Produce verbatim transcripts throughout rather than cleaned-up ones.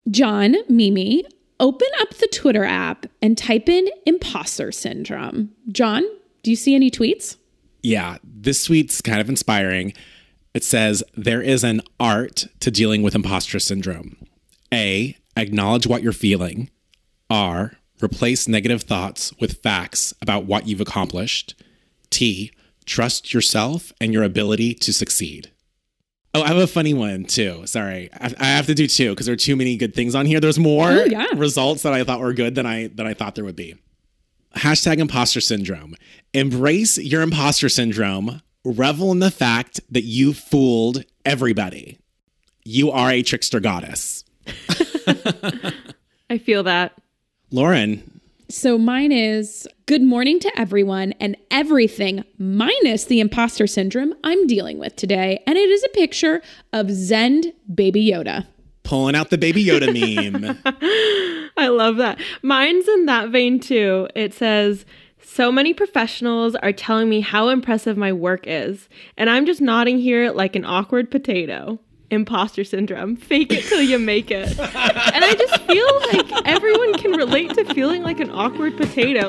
John, Mimi, open up the Twitter app and type in imposter syndrome. John, do you see any tweets? Yeah, this tweet's kind of inspiring. It says, there is an art to dealing with imposter syndrome. A, acknowledge what you're feeling. R, replace negative thoughts with facts about what you've accomplished. T, trust yourself and your ability to succeed. Oh, I have a funny one too. Sorry. I I have to do two because there are too many good things on here. There's more oh, yeah. results that I thought were good than I than I thought there would be. Hashtag imposter syndrome. Embrace your imposter syndrome. Revel in the fact that you fooled everybody. You are a trickster goddess. I feel that. Lauren. So mine is good morning to everyone and everything minus the imposter syndrome I'm dealing with today. And it is a picture of Zen Baby Yoda. Pulling out the Baby Yoda meme. I love that. Mine's in that vein too. It says, so many professionals are telling me how impressive my work is. And I'm just nodding here like an awkward potato. Imposter syndrome. Fake it till you make it. And I just feel like everyone can relate to feeling like an awkward potato.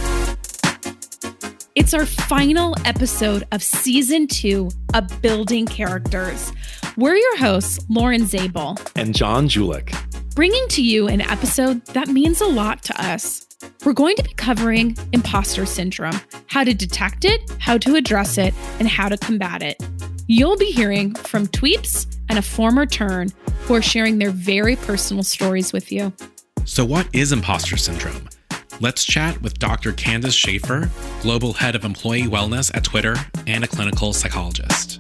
It's our final episode of season two of Building Characters. We're your hosts, Lauren Zabel and John Julick, bringing to you an episode that means a lot to us. We're going to be covering imposter syndrome, how to detect it, how to address it, and how to combat it. You'll be hearing from tweeps and a former turn who are sharing their very personal stories with you. So what is imposter syndrome? Let's chat with Doctor Candace Schaefer, Global Head of Employee Wellness at Twitter and a clinical psychologist.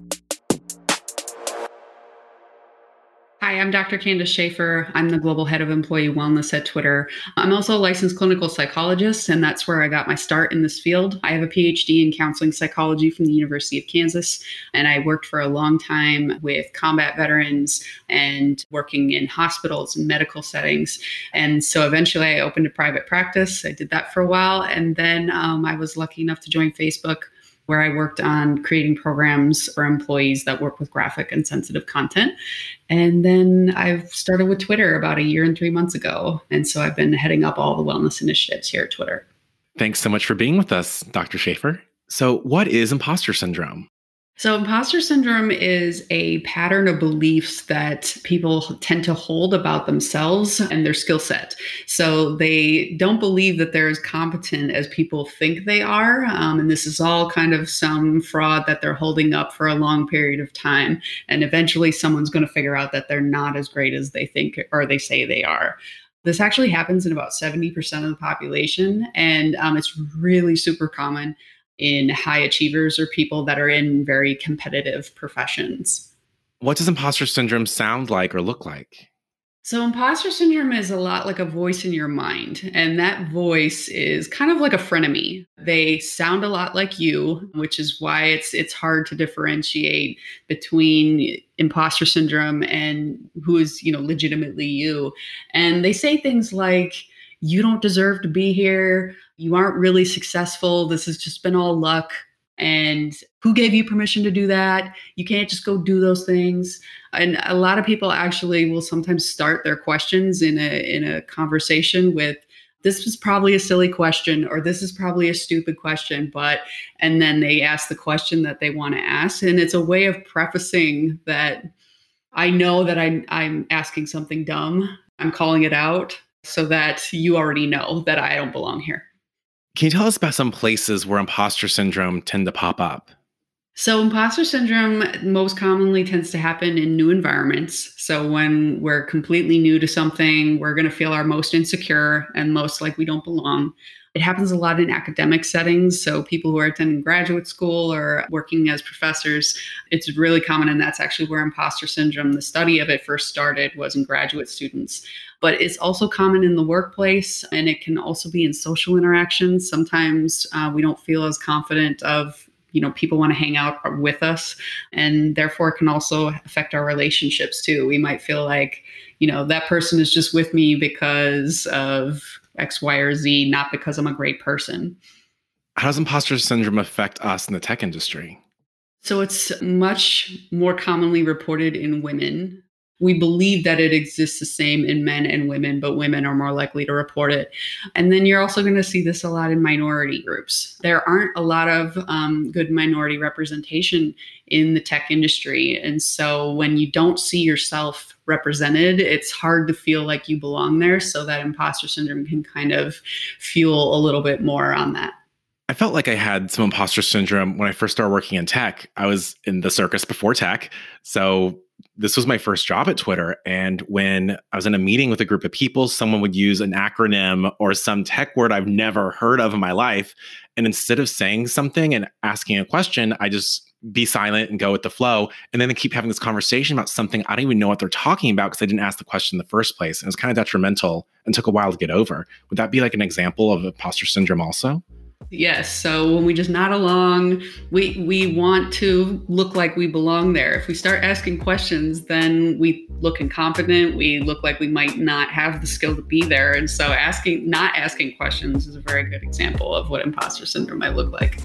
Hi, I'm Doctor Candace Schaefer. I'm the Global Head of Employee Wellness at Twitter. I'm also a licensed clinical psychologist, and that's where I got my start in this field. I have a P H D in counseling psychology from the University of Kansas, and I worked for a long time with combat veterans and working in hospitals and medical settings. And so eventually I opened a private practice. I did that for a while, and then um, I was lucky enough to join Facebook, where I worked on creating programs for employees that work with graphic and sensitive content. And then I've started with Twitter about a year and three months ago. And so I've been heading up all the wellness initiatives here at Twitter. Thanks so much for being with us, Doctor Schaefer. So what is imposter syndrome? So imposter syndrome is a pattern of beliefs that people tend to hold about themselves and their skill set. So they don't believe that they're as competent as people think they are. Um, and this is all kind of some fraud that they're holding up for a long period of time. And eventually someone's going to figure out that they're not as great as they think or they say they are. This actually happens in about seventy percent of the population. And um, it's really super common in high achievers or people that are in very competitive professions. What does imposter syndrome sound like or look like? So imposter syndrome is a lot like a voice in your mind. And that voice is kind of like a frenemy. They sound a lot like you, which is why it's it's hard to differentiate between imposter syndrome and who is, you know, legitimately you. And they say things like, you don't deserve to be here. You aren't really successful. This has just been all luck. And who gave you permission to do that? You can't just go do those things. And a lot of people actually will sometimes start their questions in a in a conversation with, this was probably a silly question, or this is probably a stupid question, but, and then they ask the question that they want to ask. And it's a way of prefacing that I know that I'm, I'm asking something dumb. I'm calling it out so that you already know that I don't belong here. Can you tell us about some places where imposter syndrome tend to pop up? So imposter syndrome most commonly tends to happen in new environments. So when we're completely new to something, we're going to feel our most insecure and most like we don't belong. It happens a lot in academic settings. So people who are attending graduate school or working as professors, it's really common. And that's actually where imposter syndrome, the study of it first started, was in graduate students. But it's also common in the workplace, and it can also be in social interactions. Sometimes uh, we don't feel as confident of, you know, people want to hang out with us, and therefore it can also affect our relationships too. We might feel like, you know, that person is just with me because of X, Y, or Z, not because I'm a great person. How does imposter syndrome affect us in the tech industry? So it's much more commonly reported in women. We believe that it exists the same in men and women, but women are more likely to report it. And then you're also going to see this a lot in minority groups. There aren't a lot of um, good minority representation in the tech industry. And so when you don't see yourself represented, it's hard to feel like you belong there. So that imposter syndrome can kind of fuel a little bit more on that. I felt like I had some imposter syndrome when I first started working in tech. I was in the circus before tech. So this was my first job at Twitter. And when I was in a meeting with a group of people, someone would use an acronym or some tech word I've never heard of in my life. And instead of saying something and asking a question, I just be silent and go with the flow. And then they keep having this conversation about something I don't even know what they're talking about because I didn't ask the question in the first place. And it was kind of detrimental and took a while to get over. Would that be like an example of imposter syndrome also? Yes. So when we just nod along, we we want to look like we belong there. If we start asking questions, then we look incompetent. We look like we might not have the skill to be there. And so asking, not asking questions is a very good example of what imposter syndrome might look like.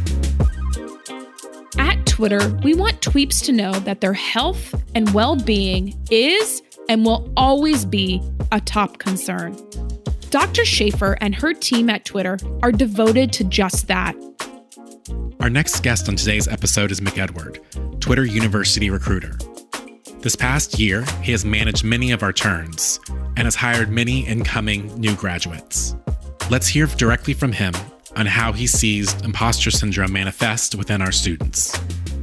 At Twitter, we want tweeps to know that their health and well-being is and will always be a top concern. Doctor Schaefer and her team at Twitter are devoted to just that. Our next guest on today's episode is McEdward, Twitter University recruiter. This past year, he has managed many of our turns and has hired many incoming new graduates. Let's hear directly from him on how he sees imposter syndrome manifest within our students.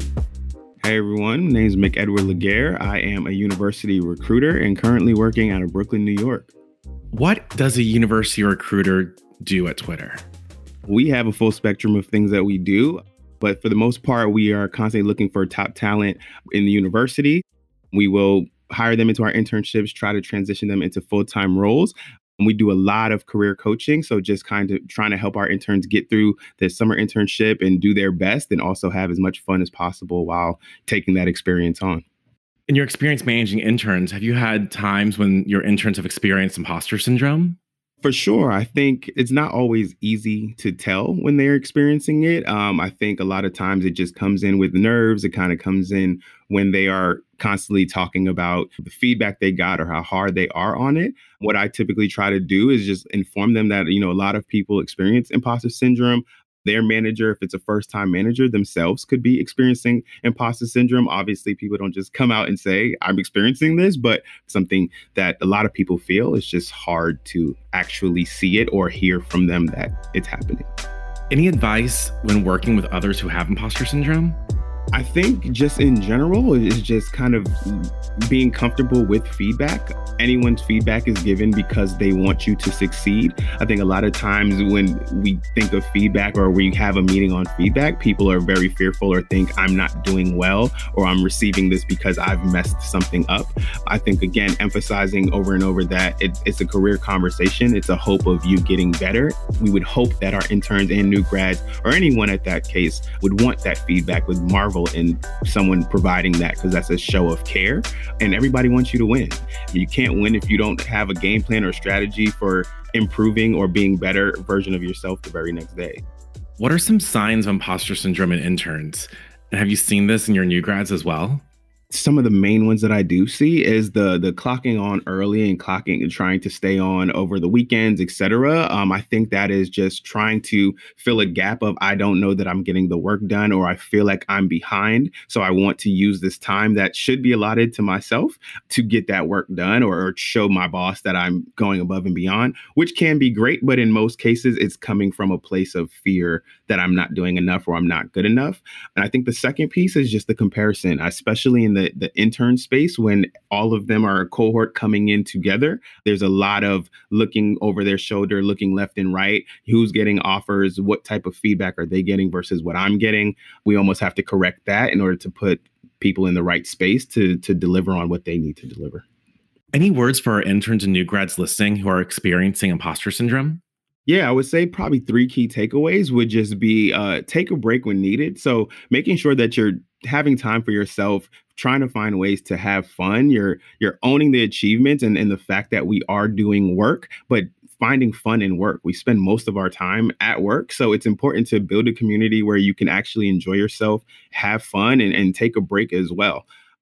Hey everyone, my name is McEdward Laguerre. I am a university recruiter and currently working out of Brooklyn, New York. What does a university recruiter do at Twitter? We have a full spectrum of things that we do, but for the most part, we are constantly looking for top talent in the university. We will hire them into our internships, try to transition them into full-time roles. And we do a lot of career coaching, so just kind of trying to help our interns get through their summer internship and do their best and also have as much fun as possible while taking that experience on. In your experience managing interns, have you had times when your interns have experienced imposter syndrome? For sure. I think it's not always easy to tell when they're experiencing it. Um, I think a lot of times it just comes in with nerves. It kind of comes in when they are constantly talking about the feedback they got or how hard they are on it. What I typically try to do is just inform them that, you know, a lot of people experience imposter syndrome. Their manager, if it's a first-time manager themselves, could be experiencing imposter syndrome. Obviously, people don't just come out and say, I'm experiencing this, but something that a lot of people feel. It's just hard to actually see it or hear from them that it's happening. Any advice when working with others who have imposter syndrome? I think just in general, it's just kind of being comfortable with feedback. Anyone's feedback is given because they want you to succeed. I think a lot of times when we think of feedback or we have a meeting on feedback, people are very fearful or think I'm not doing well or I'm receiving this because I've messed something up. I think, again, emphasizing over and over that it, it's a career conversation. It's a hope of you getting better. We would hope that our interns and new grads or anyone at that case would want that feedback, would marvel in someone providing that because that's a show of care and everybody wants you to win. You can't win if you don't have a game plan or strategy for improving or being better version of yourself the very next day. What are some signs of imposter syndrome in interns? And have you seen this in your new grads as well? Some of the main ones that I do see is the the clocking on early and clocking and trying to stay on over the weekends, et cetera. Um, I think that is just trying to fill a gap of I don't know that I'm getting the work done or I feel like I'm behind. So I want to use this time that should be allotted to myself to get that work done or, or show my boss that I'm going above and beyond, which can be great. But in most cases, it's coming from a place of fear that I'm not doing enough or I'm not good enough. And I think the second piece is just the comparison, especially in the The, the intern space, when all of them are a cohort coming in together, there's a lot of looking over their shoulder, looking left and right, who's getting offers, what type of feedback are they getting versus what I'm getting. We almost have to correct that in order to put people in the right space to, to deliver on what they need to deliver. Any words for our interns and new grads listening who are experiencing imposter syndrome? Yeah, I would say probably three key takeaways would just be uh, take a break when needed. So making sure that you're having time for yourself, trying to find ways to have fun. You're you're owning the achievements and, and the fact that we are doing work, but finding fun in work. We spend most of our time at work. So it's important to build a community where you can actually enjoy yourself, have fun, and, and take a break as well.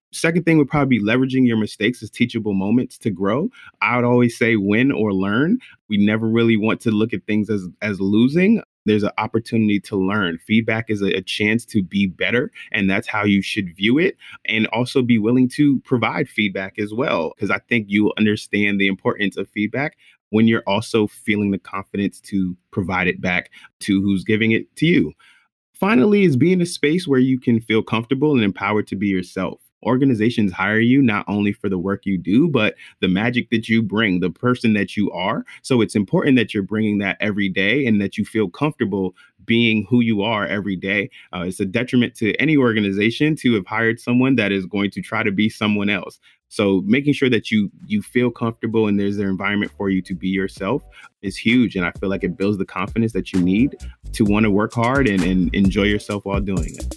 Second thing would probably be leveraging your mistakes as teachable moments to grow. I would always say win or learn. We never really want to look at things as, as losing. There's an opportunity to learn. Feedback is a, a chance to be better, and that's how you should view it. And also be willing to provide feedback as well, because I think you'll understand the importance of feedback when you're also feeling the confidence to provide it back to who's giving it to you. Finally, is be in a space where you can feel comfortable and empowered to be yourself. Organizations hire you not only for the work you do, but the magic that you bring, the person that you are. So it's important that you're bringing that every day and that you feel comfortable being who you are every day. Uh, it's a detriment to any organization to have hired someone that is going to try to be someone else. So making sure that you you feel comfortable and there's an environment for you to be yourself is huge. And I feel like it builds the confidence that you need to want to work hard and, and enjoy yourself while doing it.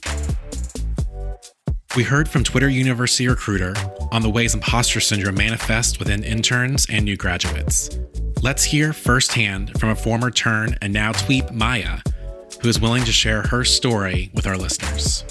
We heard from Twitter University recruiter on the ways imposter syndrome manifests within interns and new graduates. Let's hear firsthand from a former Turn and now Tweep Maya, who is willing to share her story with our listeners.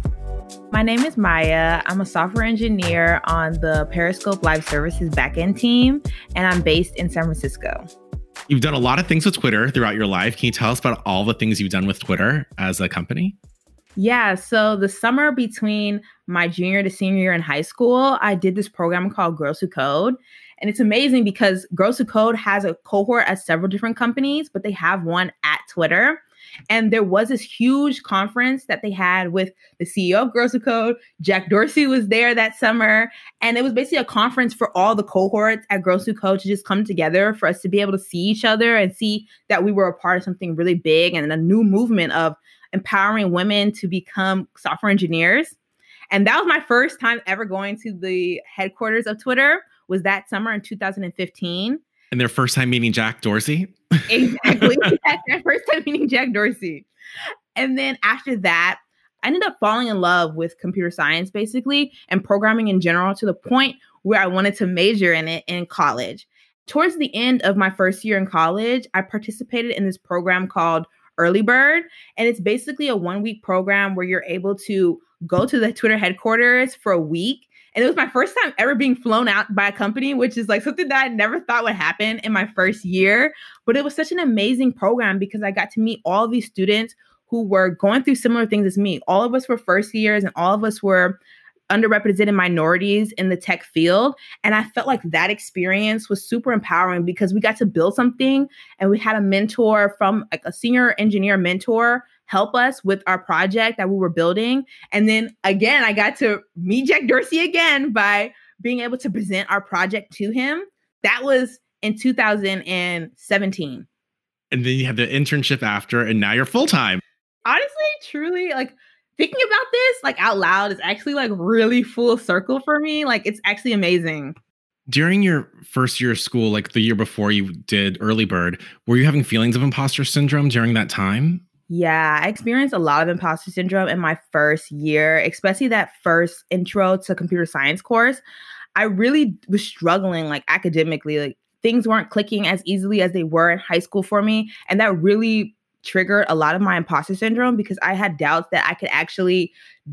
My name is Maya. I'm a software engineer on the Periscope Live Services backend team, and I'm based in San Francisco. You've done a lot of things with Twitter throughout your life. Can you tell us about all the things you've done with Twitter as a company? Yeah, so the summer between my junior to senior year in high school, I did this program called Girls Who Code. And it's amazing because Girls Who Code has a cohort at several different companies, but they have one at Twitter. And there was this huge conference that they had with the C E O of Girls Who Code. Jack Dorsey was there that summer. And it was basically a conference for all the cohorts at Girls Who Code to just come together for us to be able to see each other and see that we were a part of something really big and a new movement of empowering women to become software engineers. And that was my first time ever going to the headquarters of Twitter, was that summer in two thousand fifteen. And their first time meeting Jack Dorsey? Exactly. That's their first time meeting Jack Dorsey. And then after that, I ended up falling in love with computer science, basically, and programming in general, to the point where I wanted to major in it in college. Towards the end of my first year in college, I participated in this program called Early Bird. And it's basically a one week program where you're able to go to the Twitter headquarters for a week. And it was my first time ever being flown out by a company, which is like something that I never thought would happen in my first year. But it was such an amazing program because I got to meet all of these students who were going through similar things as me. All of us were first years and all of us were underrepresented minorities in the tech field. And I felt like that experience was super empowering because we got to build something and we had a mentor from like a senior engineer mentor help us with our project that we were building. And then again, I got to meet Jack Dorsey again by being able to present our project to him. That was in two thousand seventeen. And then you had the internship after, and now you're full-time. Honestly, truly, like, thinking about this, like, out loud is actually, like, really full circle for me. Like, it's actually amazing. During your first year of school, like the year before you did Early Bird, were you having feelings of imposter syndrome during that time? Yeah, I experienced a lot of imposter syndrome in my first year, especially that first intro to computer science course. I really was struggling, like, academically. Like, things weren't clicking as easily as they were in high school for me. And that really triggered a lot of my imposter syndrome because I had doubts that I could actually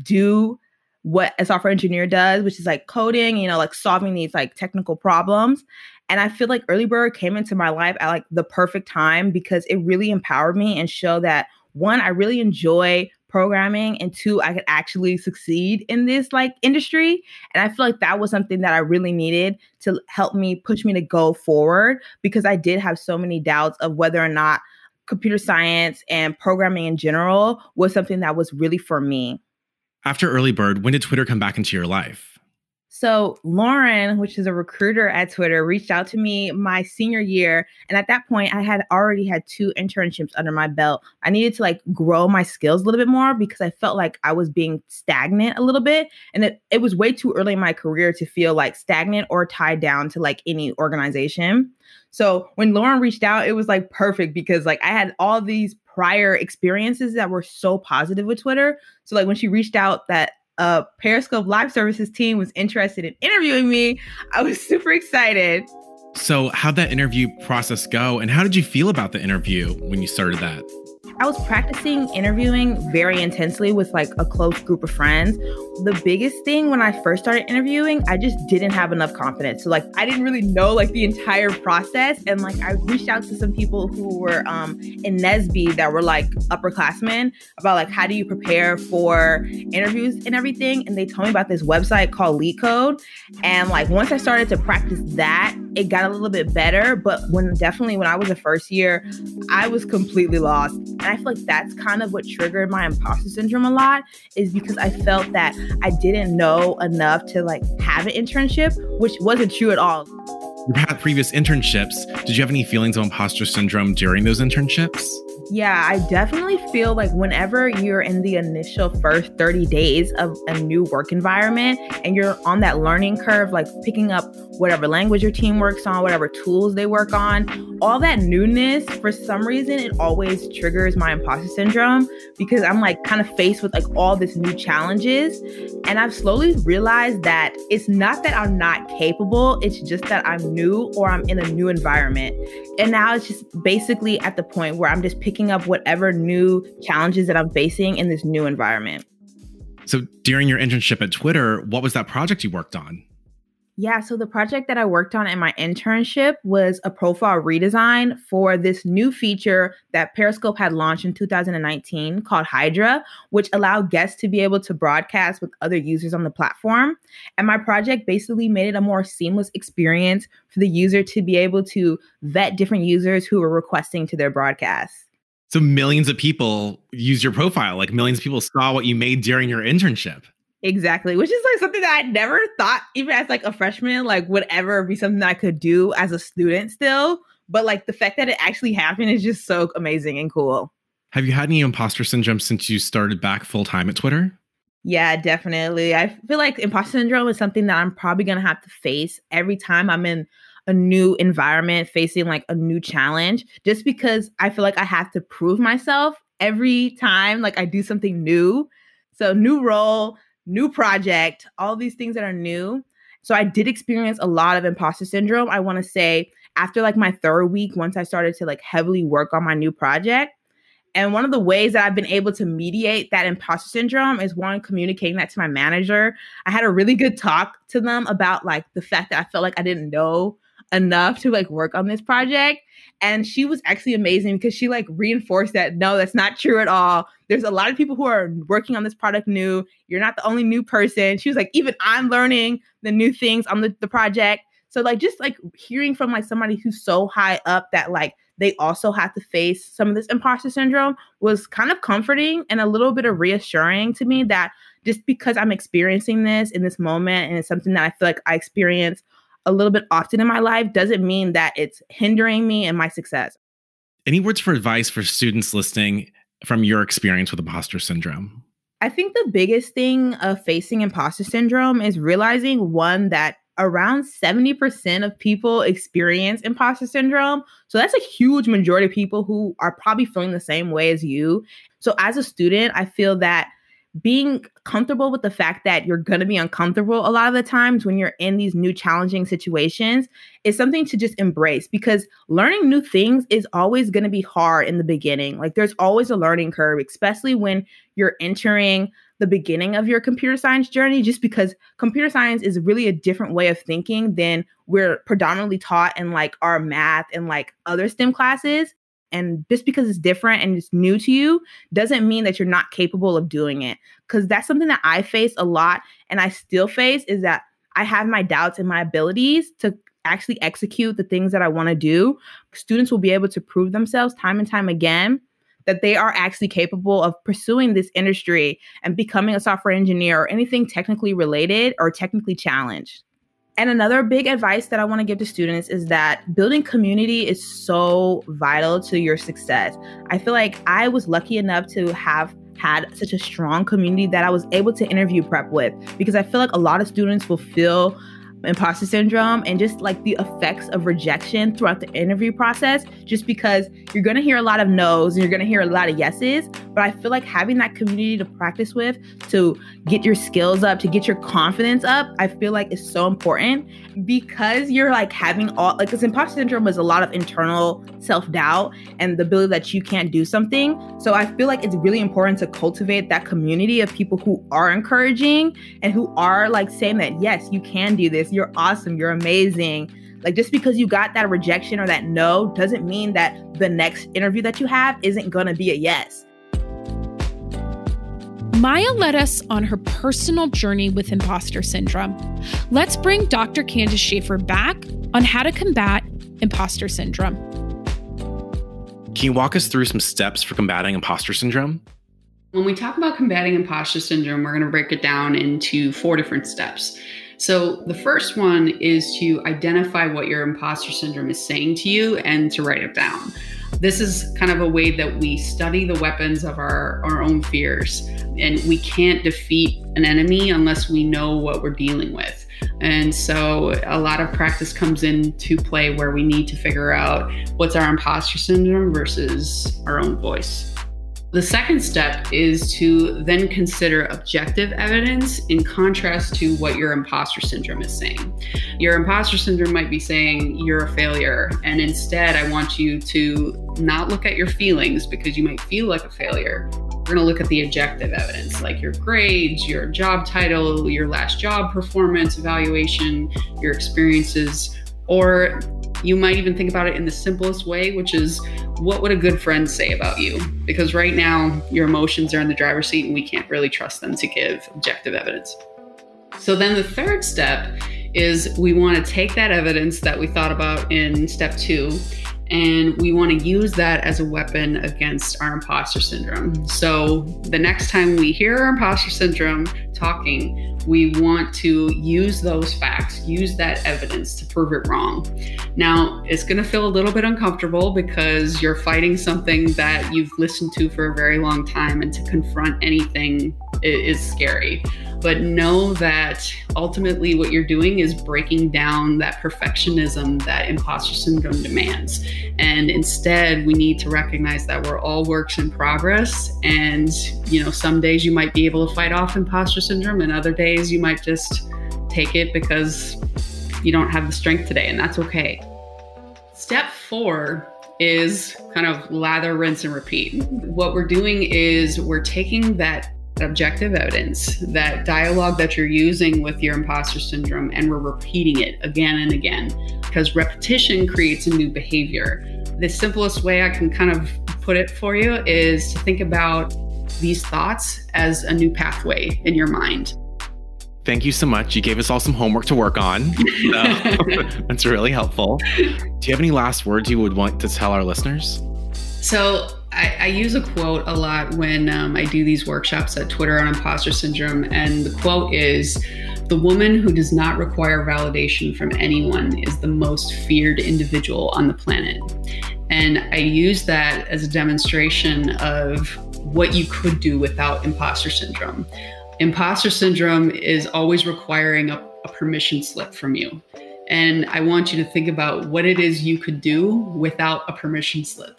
do what a software engineer does, which is like coding, you know, like solving these like technical problems. And I feel like Early Bird came into my life at like the perfect time because it really empowered me and showed that, one, I really enjoy programming, and two, I could actually succeed in this like industry. And I feel like that was something that I really needed to help me push me to go forward because I did have so many doubts of whether or not computer science and programming in general was something that was really for me. After Early Bird, when did Twitter come back into your life? So Lauren, which is a recruiter at Twitter, reached out to me my senior year. And at that point, I had already had two internships under my belt. I needed to like grow my skills a little bit more because I felt like I was being stagnant a little bit. And it, it was way too early in my career to feel like stagnant or tied down to like any organization. So when Lauren reached out, it was like perfect because like I had all these prior experiences that were so positive with Twitter. So like when she reached out that uh, Periscope Live Services team was interested in interviewing me, I was super excited. So how'd that interview process go? And how did you feel about the interview when you started that? I was practicing interviewing very intensely with like a close group of friends. The biggest thing when I first started interviewing, I just didn't have enough confidence. So like, I didn't really know like the entire process. And like, I reached out to some people who were um, in N S B that were like upperclassmen about like, how do you prepare for interviews and everything? And they told me about this website called LeetCode. And like, once I started to practice that, it got a little bit better. But when definitely when I was a first year, I was completely lost. And I feel like that's kind of what triggered my imposter syndrome a lot, is because I felt that I didn't know enough to like have an internship, which wasn't true at all. You've had previous internships. Did you have any feelings of imposter syndrome during those internships? Yeah, I definitely feel like whenever you're in the initial first thirty days of a new work environment and you're on that learning curve, like picking up whatever language your team works on, whatever tools they work on, all that newness, for some reason, it always triggers my imposter syndrome because I'm like kind of faced with like all this new challenges. And I've slowly realized that it's not that I'm not capable, it's just that I'm new or I'm in a new environment. And now it's just basically at the point where I'm just picking up whatever new challenges that I'm facing in this new environment. So during your internship at Twitter, what was that project you worked on? Yeah, so the project that I worked on in my internship was a profile redesign for this new feature that Periscope had launched in two thousand nineteen called Hydra, which allowed guests to be able to broadcast with other users on the platform. And my project basically made it a more seamless experience for the user to be able to vet different users who were requesting to their broadcasts. So millions of people use your profile, like millions of people saw what you made during your internship. Exactly, which is like something that I never thought, even as like a freshman, like would ever be something that I could do as a student still. But like the fact that it actually happened is just so amazing and cool. Have you had any imposter syndrome since you started back full time at Twitter? Yeah, definitely. I feel like imposter syndrome is something that I'm probably going to have to face every time I'm in a new environment, facing like a new challenge, just because I feel like I have to prove myself every time like I do something new. So new role, new project, all these things that are new. So I did experience a lot of imposter syndrome. I want to say after like my third week, once I started to like heavily work on my new project. And one of the ways that I've been able to mediate that imposter syndrome is one, communicating that to my manager. I had a really good talk to them about like the fact that I felt like I didn't know enough to like work on this project. And she was actually amazing because she like reinforced that, no, that's not true at all. There's a lot of people who are working on this product new. You're not the only new person. She was like, even I'm learning the new things on the, the project. So like, just like hearing from like somebody who's so high up that like they also have to face some of this imposter syndrome was kind of comforting and a little bit of reassuring to me that just because I'm experiencing this in this moment and it's something that I feel like I experience a little bit often in my life doesn't mean that it's hindering me and my success. Any words for advice for students listening from your experience with imposter syndrome? I think the biggest thing of facing imposter syndrome is realizing, one, that around seventy percent of people experience imposter syndrome. So that's a huge majority of people who are probably feeling the same way as you. So as a student, I feel that being comfortable with the fact that you're going to be uncomfortable a lot of the times when you're in these new challenging situations is something to just embrace, because learning new things is always going to be hard in the beginning. Like there's always a learning curve, especially when you're entering the beginning of your computer science journey, just because computer science is really a different way of thinking than we're predominantly taught in like our math and like other STEM classes. And just because it's different and it's new to you doesn't mean that you're not capable of doing it. Because that's something that I face a lot and I still face, is that I have my doubts in my abilities to actually execute the things that I want to do. Students will be able to prove themselves time and time again that they are actually capable of pursuing this industry and becoming a software engineer or anything technically related or technically challenged. And another big advice that I want to give to students is that building community is so vital to your success. I feel like I was lucky enough to have had such a strong community that I was able to interview prep with, because I feel like a lot of students will feel imposter syndrome and just like the effects of rejection throughout the interview process, just because you're going to hear a lot of no's and you're going to hear a lot of yeses. But I feel like having that community to practice with, to get your skills up, to get your confidence up, I feel like is so important, because you're like having all, like, this imposter syndrome is a lot of internal self-doubt and the ability that you can't do something. So I feel like it's really important to cultivate that community of people who are encouraging and who are like saying that, yes, you can do this. You're awesome. You're amazing. Like, just because you got that rejection or that no doesn't mean that the next interview that you have isn't going to be a yes. Maya led us on her personal journey with imposter syndrome. Let's bring Doctor Candace Schaefer back on how to combat imposter syndrome. Can you walk us through some steps for combating imposter syndrome? When we talk about combating imposter syndrome, we're going to break it down into four different steps. So the first one is to identify what your imposter syndrome is saying to you and to write it down. This is kind of a way that we study the weapons of our, our own fears. And we can't defeat an enemy unless we know what we're dealing with. And so a lot of practice comes into play where we need to figure out what's our imposter syndrome versus our own voice. The second step is to then consider objective evidence in contrast to what your imposter syndrome is saying. Your imposter syndrome might be saying you're a failure, and instead I want you to not look at your feelings because you might feel like a failure. We're going to look at the objective evidence, like your grades, your job title, your last job performance evaluation, your experiences, or you might even think about it in the simplest way, which is, what would a good friend say about you? Because right now, your emotions are in the driver's seat and we can't really trust them to give objective evidence. So then the third step is we want to take that evidence that we thought about in step two, and we want to use that as a weapon against our imposter syndrome. So the next time we hear our imposter syndrome talking, we want to use those facts, use that evidence to prove it wrong. Now, it's going to feel a little bit uncomfortable because you're fighting something that you've listened to for a very long time, and to confront anything is scary. But know that ultimately what you're doing is breaking down that perfectionism that imposter syndrome demands. And instead, we need to recognize that we're all works in progress. And, you know, some days you might be able to fight off imposter syndrome, and other days you might just take it because you don't have the strength today, and that's okay. Step four is kind of lather, rinse, and repeat. What we're doing is we're taking that objective evidence, that dialogue that you're using with your imposter syndrome, and we're repeating it again and again, because repetition creates a new behavior. The simplest way I can kind of put it for you is to think about these thoughts as a new pathway in your mind. Thank you so much. You gave us all some homework to work on. So that's really helpful. Do you have any last words you would want to tell our listeners? So I, I use a quote a lot when um, I do these workshops at Twitter on imposter syndrome. And the quote is, "The woman who does not require validation from anyone is the most feared individual on the planet." And I use that as a demonstration of what you could do without imposter syndrome. Imposter syndrome is always requiring a, a permission slip from you. And I want you to think about what it is you could do without a permission slip.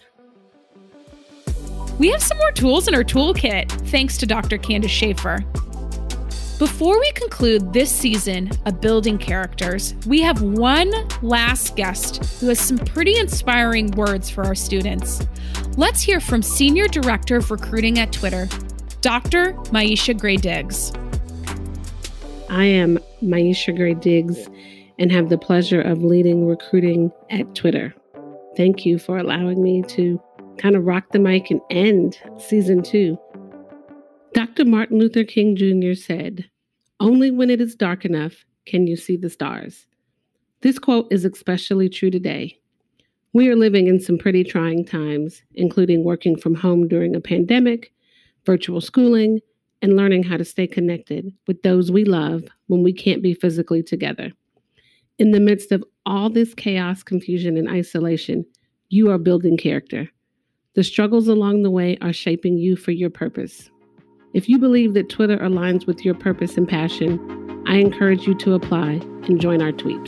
We have some more tools in our toolkit, thanks to Doctor Candace Schaefer. Before we conclude this season of Building Characters, we have one last guest who has some pretty inspiring words for our students. Let's hear from Senior Director of Recruiting at Twitter, Doctor Maisha Gray-Diggs. I am Maisha Gray-Diggs and have the pleasure of leading recruiting at Twitter. Thank you for allowing me to kind of rock the mic and end season two. Doctor Martin Luther King Junior said, "Only when it is dark enough can you see the stars." This quote is especially true today. We are living in some pretty trying times, including working from home during a pandemic, virtual schooling, and learning how to stay connected with those we love when we can't be physically together. In the midst of all this chaos, confusion, and isolation, you are building character. The struggles along the way are shaping you for your purpose. If you believe that Twitter aligns with your purpose and passion, I encourage you to apply and join our tweeps.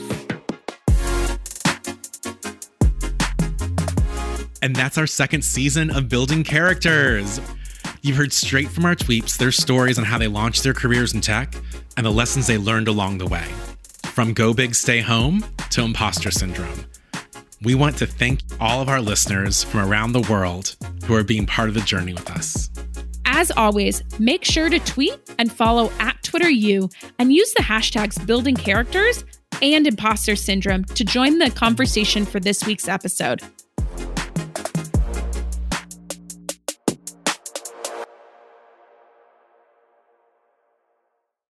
And that's our second season of Building Characters. You've heard straight from our tweeps their stories on how they launched their careers in tech and the lessons they learned along the way. From Go Big, Stay Home to Imposter Syndrome. We want to thank all of our listeners from around the world who are being part of the journey with us. As always, make sure to tweet and follow at TwitterU and use the hashtags Building Characters and Imposter Syndrome to join the conversation for this week's episode.